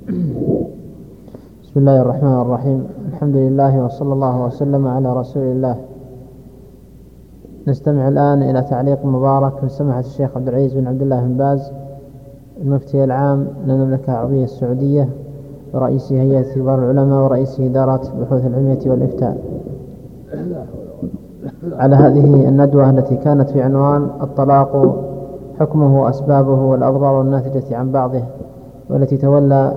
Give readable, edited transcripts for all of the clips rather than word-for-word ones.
بسم الله الرحمن الرحيم. الحمد لله وصلى الله وسلم على رسول الله. نستمع الآن إلى تعليق مبارك من سماحة الشيخ عبد العزيز بن عبد الله بن باز المفتي العام للمملكة العربية السعودية ورئيس هيئة كبار العلماء ورئيس إدارة البحوث العلمية والإفتاء على هذه الندوة التي كانت في عنوان الطلاق حكمه وأسبابه والأضرار الناتجة عن بعضه، والتي تولى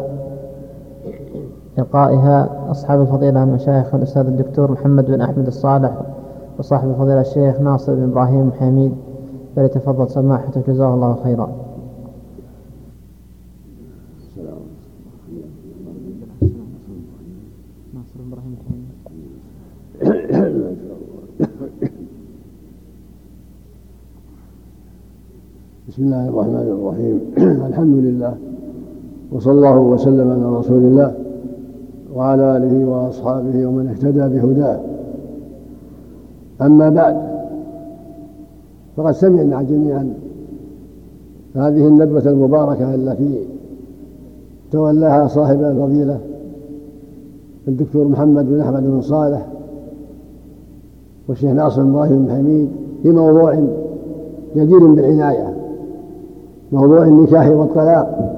لقائها أصحاب الفضيلة المشايخ الأستاذ الدكتور محمد بن أحمد الصالح وصاحب الفضيلة الشيخ ناصر بن إبراهيم حميد، فليتفضل سماحته جزاه الله خيرا. بسم الله الرحمن الرحيم. الحمد لله وصلى الله وسلم على رسول الله وعلى آله وأصحابه ومن اهتدى بهداه. أما بعد، فقد سمعنا جميعا هذه الندوة المباركة التي تولاها صاحب الفضيلة الدكتور محمد بن أحمد بن صالح والشيخ ناصر بن إبراهيم حميد في موضوع جدير بالعناية، موضوع النكاح والطلاق.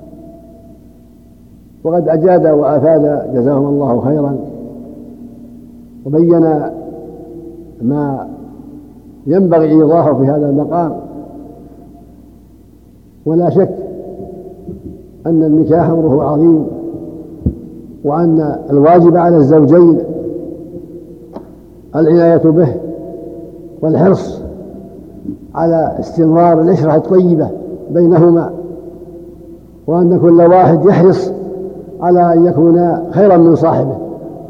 وقد أجاد وأفاد جزاهم الله خيرا، وبين ما ينبغي إيضاحه في هذا المقام. ولا شك أن النكاح أمره عظيم، وأن الواجب على الزوجين العناية به والحرص على استمرار العشرة الطيبة بينهما، وأن كل واحد يحرص على أن يكون خيرا من صاحبه،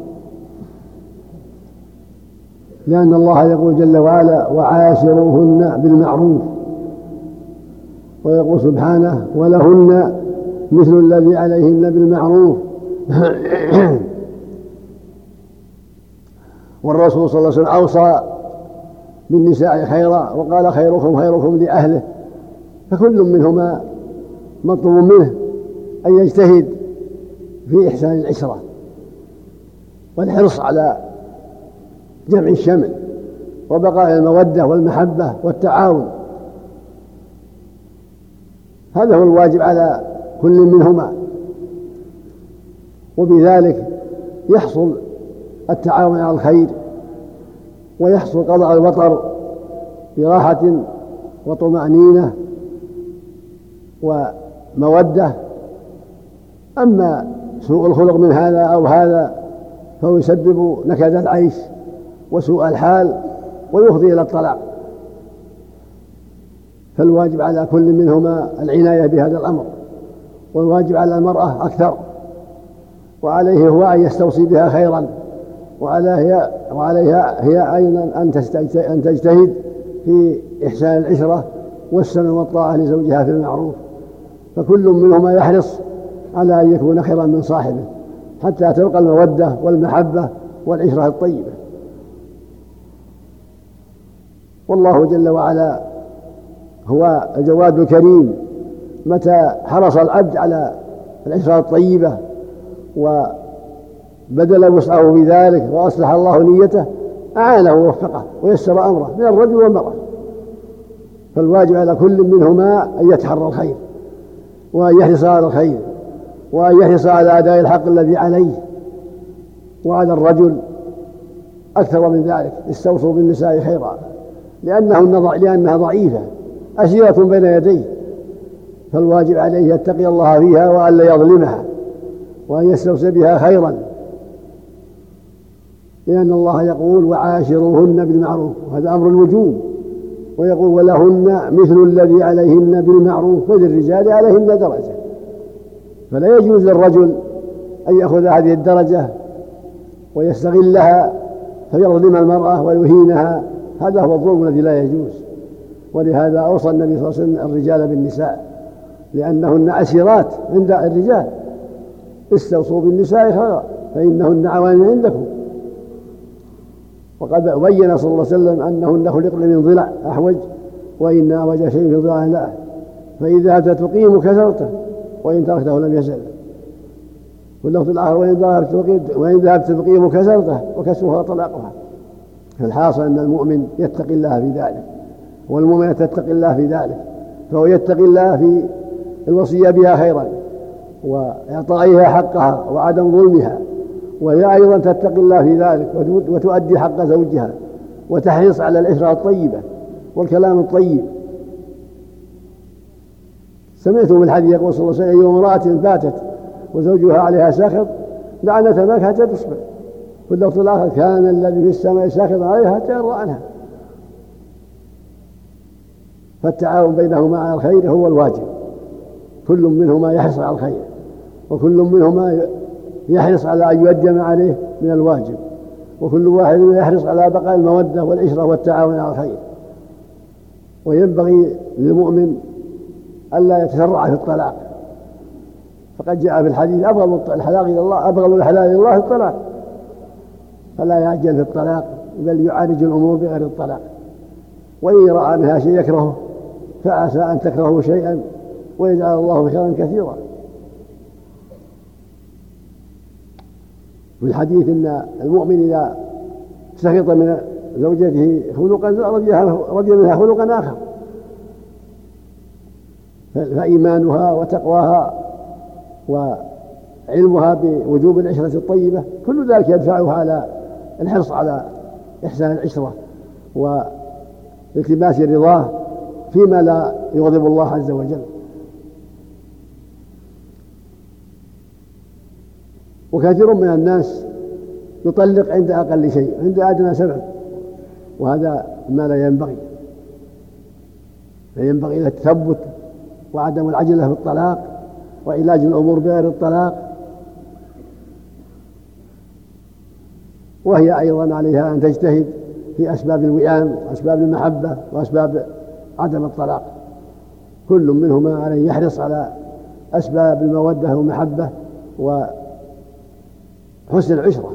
لأن الله يقول جل وعلا: وعاشروهن بالمعروف، ويقول سبحانه: ولهن مثل الذي عليهن بالمعروف. والرسول صلى الله عليه وسلم أوصى بالنساء خيرا وقال: خيركم خيركم لأهله. فكل منهما مطلوب منه أن يجتهد في إحسان العشرة والحرص على جمع الشمل وبقاء المودة والمحبة والتعاون. هذا هو الواجب على كل منهما، وبذلك يحصل التعاون على الخير، ويحصل قضاء الوطر براحة وطمأنينة ومودة. أما سوء الخلق من هذا أو هذا فهو يسبب نكد العيش وسوء الحال ويفضي إلى الطلاق. فالواجب على كل منهما العناية بهذا الأمر، والواجب على المرأة أكثر، وعليه هو أن يستوصي بها خيرا، وعليها هي أيضا أن تجتهد في إحسان العشرة والسمع والطاعة لزوجها في المعروف. فكل منهما يحرص على أن يكون خيرا من صاحبه حتى تبقى المودة والمحبة والعشرة الطيبة. والله جل وعلا هو الجواد الكريم، متى حرص العبد على العشرة الطيبة وبذل وسعه في ذلك وأصلح الله نيته أعانه ووفقه ويسر أمره من الرجل والمرأة. فالواجب على كل منهما أن يتحرى الخير، وأن يحرص على الخير، وأن يحرص على أداء الحق الذي عليه. وعلى الرجل أكثر من ذلك: استوصوا بالنساء خيرا، لأنها ضعيفة أسيرة بين يديه، فالواجب عليه يتقي الله فيها وأن لا يظلمها، وأن يستوصي بها خيرا، لأن الله يقول: وعاشروهن بالمعروف، وهذا أمر الوجوب. ويقول: ولهن مثل الذي عليهن بالمعروف وللرجال عليهن درجة. فلا يجوز للرجل أن يأخذ هذه الدرجة ويستغلها فيظلم المرأة ويهينها، هذا هو الظلم الذي لا يجوز. ولهذا أوصى النبي صلى الله عليه وسلم الرجال بالنساء، لأنهن أسيرات عند الرجال. استوصوا بالنساء خيرا فإنهن عوان عندكم. وقد بين صلى الله عليه وسلم أنهن خلقن من ضلع أحوج، وإن أعوج شيء في ضلع لا، فإذا ذهبت تقيم كسرته، وإن تركته لم يزل. واللفظ الآخر وإن ذهبت تبقيه كسرته وكسرها طلاقها. فالحاصل أن المؤمن يتقي الله في ذلك، والمؤمنة تتقي الله في ذلك، فهو يتقي الله في الوصية بها خيرا وإعطائها حقها وعدم ظلمها، وهي أيضا تتقي الله في ذلك وتؤدي حق زوجها وتحرص على العشرة الطيبة والكلام الطيب. سمعتم الحديث يقول صلى الله عليه وسلم: أيها امرأة باتت وزوجها عليها ساخط لعنة ماك حتى تصبح. في اللفظ الآخر: كان الذي في السماء ساخط عليها حتى يرضى عنها. فالتعاون بينهما على الخير هو الواجب، كل منهما يحرص على الخير، وكل منهما يحرص على أن يؤدي ما عليه من الواجب، وكل واحد يحرص على بقاء المودة والعشرة والتعاون على الخير. وينبغي للمؤمن ألا يتسرع في الطلاق، فقد جاء في الحديث: أبغض الحلال إلى الله الطلاق، فلا يعجل في الطلاق بل يعالج الأمور بغير الطلاق. وإن رأى منها شيء يكرهه فعسى أن تكرهوا شيئا ويجعل الله خيرا كثيرا. في الحديث أن المؤمن إذا سخط من زوجته خلقا رضي منها خلقا آخر، فإيمانها وتقواها وعلمها بوجوب العشرة الطيبة كل ذلك يدفعها على الحرص على إحسان العشرة والتماس رضاه فيما لا يغضب الله عز وجل. وكثير من الناس يطلق عند أقل شيء، عند أدنى سبب، وهذا ما لا ينبغي. فينبغي التثبت وعدم العجلة في الطلاق وعلاج الأمور بغير الطلاق. وهي أيضا عليها أن تجتهد في أسباب الوئام وأسباب المحبة وأسباب عدم الطلاق، كل منهما عليه يحرص على أسباب المودة والمحبة وحسن العشرة.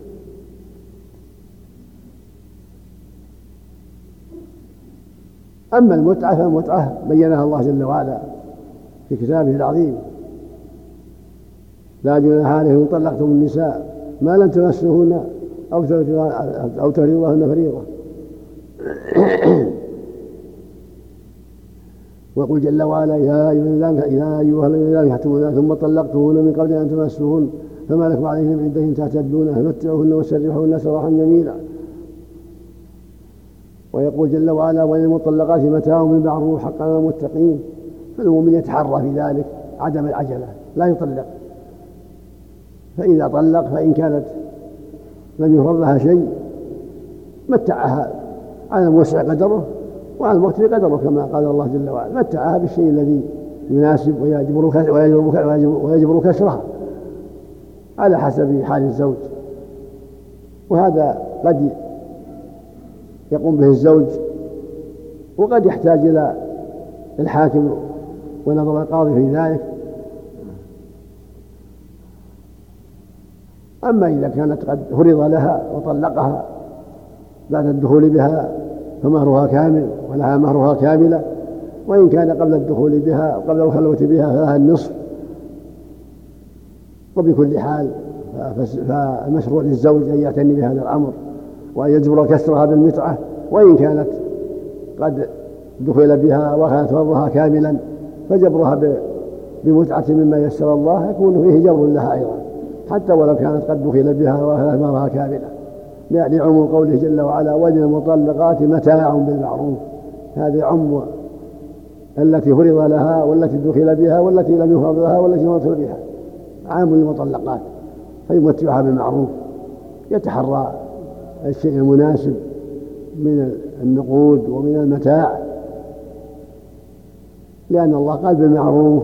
أما المتعة فالمتعة بينها الله جل وعلا في كتابه العظيم: لا جناح عليكم إن طلقتم النساء ما لم تمسوهن أو تفرضوا لهن فريضة. ويقول جل وعلا: يا أيها الذين آمنوا ثم طلقتموهن من قبل أن تمسوهن فما لكم عليهن من عدة تعتدونها فمتعوهن وسرحوهن سراحا جميلا. ويقول جل وعلا: وللمطلقات متاع بالمعروف حقا على المتقين. فالمؤمن يتحرى في ذلك عدم العجلة، لا يطلق، فإذا طلق فإن كانت لم يفرض لها شيء متعها على الموسع قدره وعلى المقتل قدره، كما قال الله جل وعلا: متعها بالشيء الذي يناسب ويجبر كسرها على حسب حال الزوج. وهذا قد يقوم به الزوج وقد يحتاج إلى الحاكم ونظر القاضي في ذلك. أما إذا كانت قد فرض لها وطلقها بعد الدخول بها فمهرها كامل ولها مهرها كاملة، وإن كان قبل الدخول بها وقبل الخلوة بها فلها النصف. وبكل حال فالمشروع للزوج أن يعتني بهذا الأمر وأن يجبر كسرها بالمتعة، وإن كانت قد دخل بها وكانت فرضها كاملا فجبرها بمتعة مما يسر الله يكون فيه جبر لها أيضا، حتى ولو كانت قد دخل بها وكانت مهرها كاملة، لعموم قوله جل وعلا: وللمطلقات متاع بالمعروف. هذه عم التي فرض لها والتي دخل بها والتي لم يفرض لها والتي لم يدخل بها، عام المطلقات، فيمتعها بالمعروف، يتحرى الشيء المناسب من النقود ومن المتاع، لأن الله قال بالمعروف،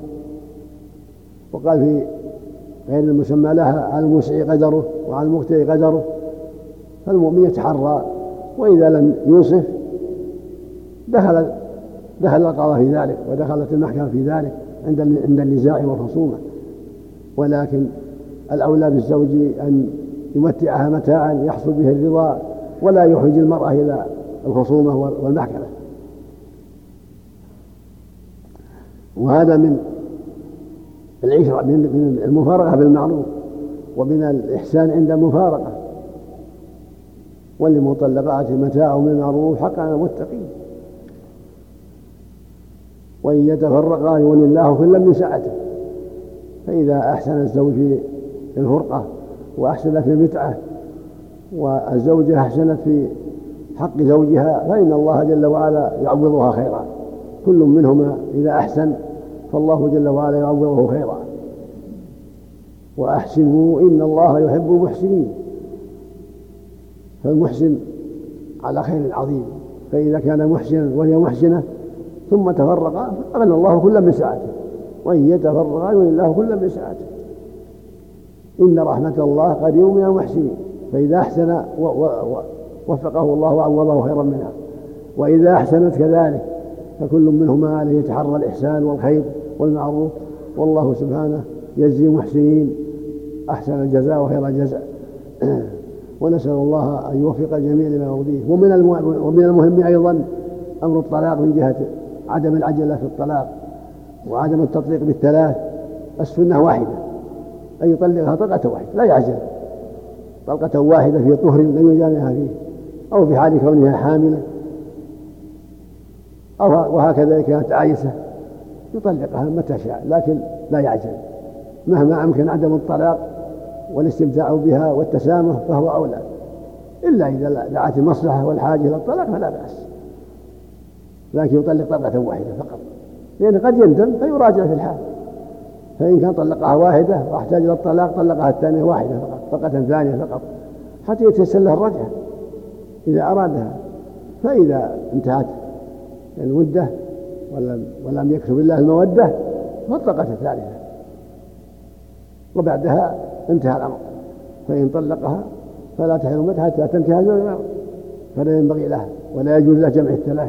وقال في غير المسمى لها: على الموسع قدره وعلى المقتر قدره. فالمؤمن يتحرى، وإذا لم ينصف دخل القضاء في ذلك ودخلت المحكمة في ذلك عند النزاع والخصومة. ولكن الأولى بالزوج أن يمتعها متاعا يحصل به الرضا ولا يحوج المرأة إلى الخصومة والمحكمة. وهذا من العشرة من المفارقة بالمعروف ومن الإحسان عند المفارقة. وللمطلقات متاع بالمعروف حقا على المتقين. وإن يتفرقا يغني الله كلا من سعته. فإذا أحسن الزوج في الفرقة وأحسن في المتعة والزوجة أحسنت في حق زوجها فإن الله جل وعلا يعوضها خيرا. كل منهما إذا أحسن فالله جل وعلا يعوضه خيرا. وأحسنوا إن الله يحب المحسنين. فالمحسن على خير عظيم. فإذا كان محسنا وهي محسنة ثم تفرقا أغنى الله كلا من سعته. وإن يتفرقا يغني الله كلا من سعته. إن رحمة الله قريب من المحسنين. فإذا أحسن وفقه الله وعوضه خيرا منها. وإذا أحسنت كذلك فكل منهما عليه يتحرى الإحسان والخير والمعروف. والله سبحانه يجزي المحسنين أحسن الجزاء وخير الجزاء. ونسأل الله أن يوفق الجميع لما يرضيه. ومن المهم أيضا أمر الطلاق من جهة عدم العجلة في الطلاق وعدم التطليق بالثلاث. السنة واحدة أن يطلقها طلقة واحدة لا يعجل. طلقة واحدة في طهر لم يجامعها فيه أو في حال كونها حاملة وهكذا كانت عائشة يطلقها متى شاء لكن لا يعجل. مهما أمكن عدم الطلاق والاستمتاع بها والتسامح فهو أولى. إلا إذا دعت المصلحة والحاجة إلى الطلاق فلا بأس. لكن يطلق طلقة واحدة فقط لأنه قد يندم فيراجع في الحال. فإن كان طلقها واحدة واحتاج إلى الطلاق طلقها الثانية واحدة فقط طلقة ثانية فقط حتى يتيسر له الرجعة إذا أرادها. فإذا انتهت المدة ولم يكتب الله المودة فالطلقة الثالثة وبعدها انتهى الأمر. فإن طلقها فلا تحل متى حتى تنتهي زوجها فلا ينبغي لها ولا يجوز له جمع الثلاث.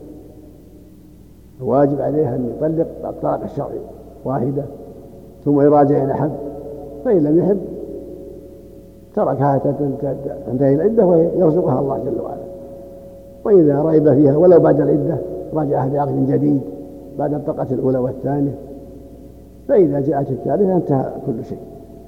الواجب عليها أن يطلق الطلاق الشرعي واحدة ثم يراجع إن أحب. فإن لم يحب تركها حتى تنتهي العدة ويرزقها الله جل وعلا. وإذا رغب فيها ولو بعد العدة راجعها بعقد جديد بعد الطلقة الأولى والثانية. فإذا جاءت الثالثة انتهى كل شيء.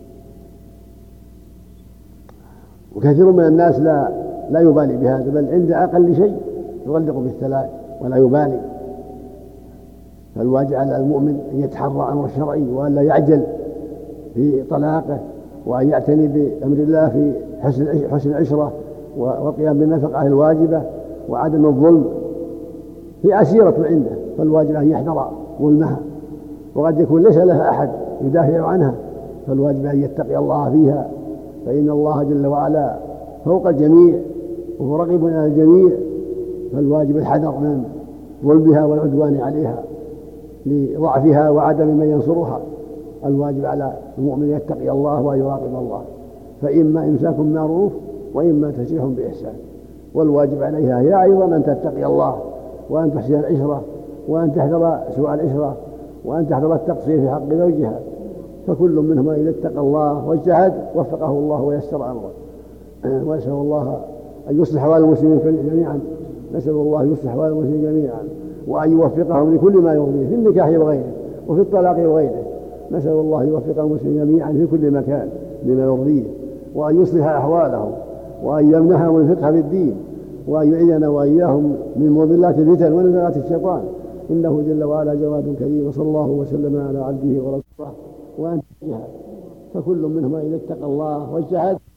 وكثير من الناس لا يبالي بهذا بل عند أقل شيء يطلق بالثلاث ولا يبالي. فالواجب على المؤمن أن يتحرى أمر الشرعي وأن لا يعجل في طلاقه وأن يعتني بأمر الله في حسن العشرة والقيام بالنفقة الواجبة وعدم الظلم. هي أسيرة عنده فالواجب أن يحذر ظلمها وقد يكون ليس لها أحد يدافع عنها. فالواجب أن يتقي الله فيها فإن الله جل وعلا فوق الجميع وهو رقيب على الجميع. فالواجب الحذر من ظلمها والعدوان عليها لضعفها وعدم من ينصرها. الواجب على المؤمن يتقي الله ويراقب الله. فإما إمساك معروف وإما تسريح بإحسان. والواجب عليها هي أيضا أن تتقي الله وأن تحسن العشرة وأن تحذر سوء العشرة وأن تحذر التقصير في حق زوجها. فكل منهما إذا اتقى الله واجتهد وفقه الله ويسر أمره. وأسأل الله أن يصلح أحوال المسلمين جميعا. نسأل الله يصلح أحوال المسلمين جميعا وأن يوفقهم لكل ما يرضيه في النكاح وغيره وفي الطلاق وغيره. نسأل الله يوفق المسلمين جميعا في كل مكان لما يرضيه وأن يصلح أحوالهم وأن يمنحهم الفقه في الدين وأن يعيذنا وإياهم من مضلات الفتن ونزغات الشيطان. إنه جل وعلا جواد كريم. صلى الله وسلم على عبده ورسوله. وأن فكل منهما إذا اتقى الله واجتهد